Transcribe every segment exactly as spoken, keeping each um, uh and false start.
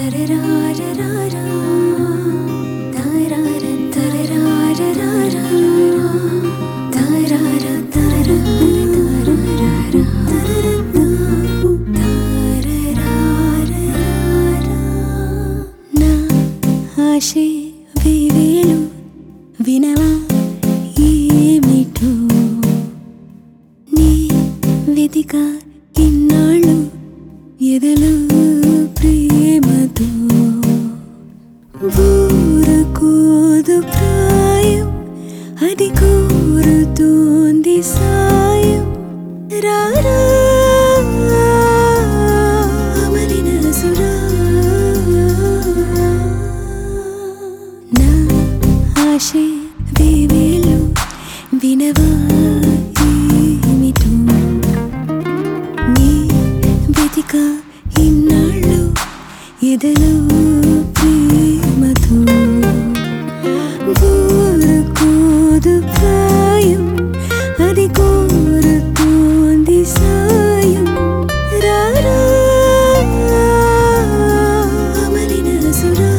ఆశే వేవేలు వినవా ఏమిటో నీ వెతిక ఇన్నాళ్ళు ఎదలు ప్రేమతో ఊరుకోదు ప్రాయం అది కోరుతోంది సాయం రారా అమలిన సురా నా ఆశే వేవేలు వినవా ఏమిటో నీ వెతిక ఇన్నాళ్ళు ఎదలు ప్రేమతో ఊరుకోదు ప్రాయం అది కోరుతోంది సాయం రారా అమలిన సురా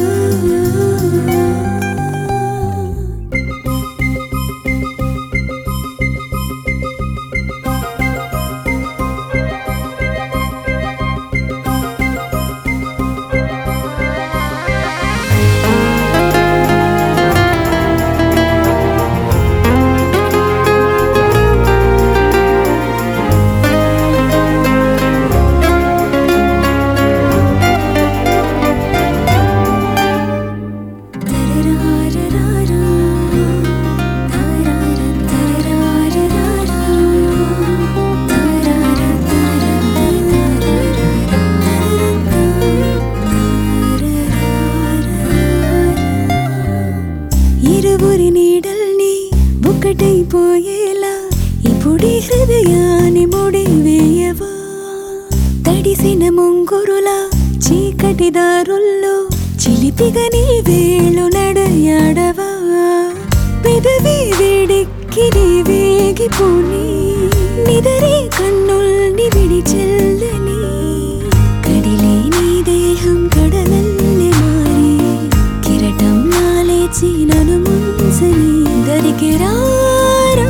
ఇరువురి నీడల్ని ఒకటైపోయేలా ఇప్పుడి హృదయాన్ని ముడి వేయవా తడిసిన ముంగురులా చీకటి దారుల్లో చిలిపిగా నీ వేళ్ళు నడయాడవా పెదవి వేడెక్కి నీ వేగిపోని నిదరే కన్నుల్ని విడిచెల్లని కడిలే నీ దేహం కడలల్లె మారి కిరటం నాలేచి నను ముంచని దరికి రారా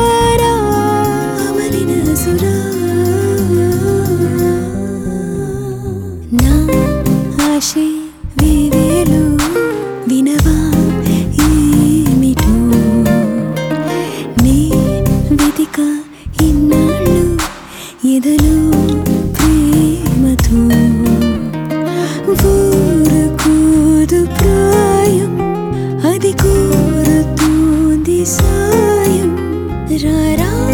అమలిన సురా నా ఆశే వేవేలు వినవా ఏమిటో నీ వెతిక ఇన్నాళ్ళు ఎదలు ప్రేమతో ఊరుకోదు ప్రాయం అది కోరుతోంది సాయం రారా